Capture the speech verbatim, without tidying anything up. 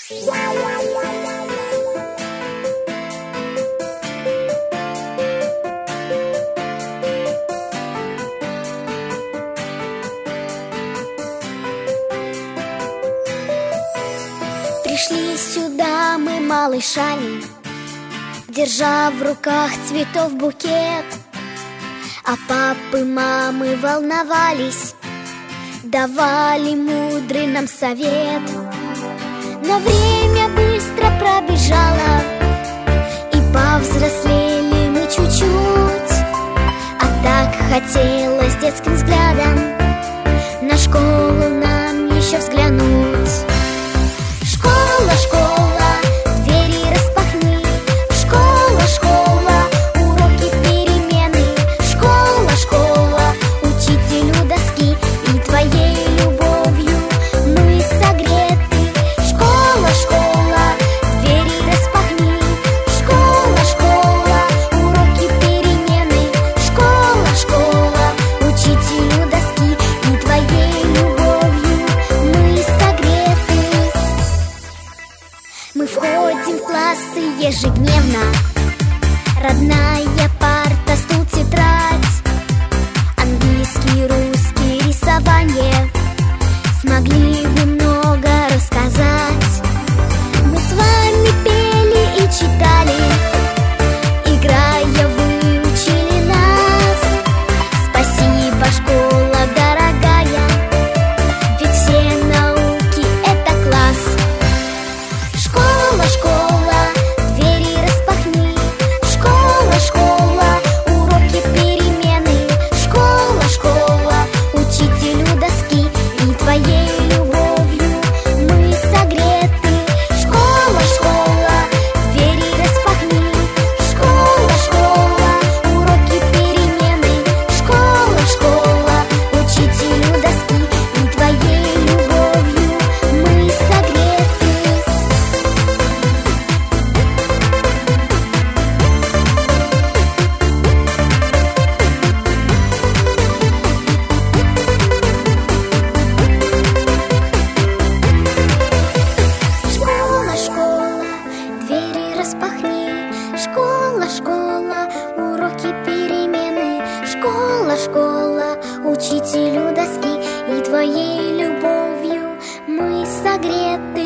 Пришли сюда мы малышами, держа в руках цветов букет. А папы, мамы волновались, давали мудрый нам совет. Но время быстро пробежало, и повзрослели мы чуть-чуть. А так хотелось детским взглядом на школу нам еще взглянуть. Школа, школа, двери распахни. Школа, школа, уроки, перемены. Школа, школа, учителю доски, и твоей любовью мы согреты. Школа, школа, двери распахни. Школа, школа, уроки, перемены. Школа, школа, учителю доски, и твоей любовью мы согреты. Мы входим в классы ежедневно. Родная парта, стул, тетрадь. Английский, русский, рисование. Смогли вы много рассказать. Мы с вами пели и читали, играя выучили нас. Спасибо, школа дорогая, ведь все науки — это класс. Школа, школа, двери распахни. Школа, школа, уроки, перемены. Школа, школа, учителю доски, и твоей любовью мы согреты. Школа, школа, двери распахни. Школа, школа, уроки, перемены. Школа, школа, учителю доски, и твоей любовью мы согреты. Школа, школа, двери распахни. Школа, школа, уроки, перемены. Школа, школа, учителю доски, и твоей любовью мы согреты.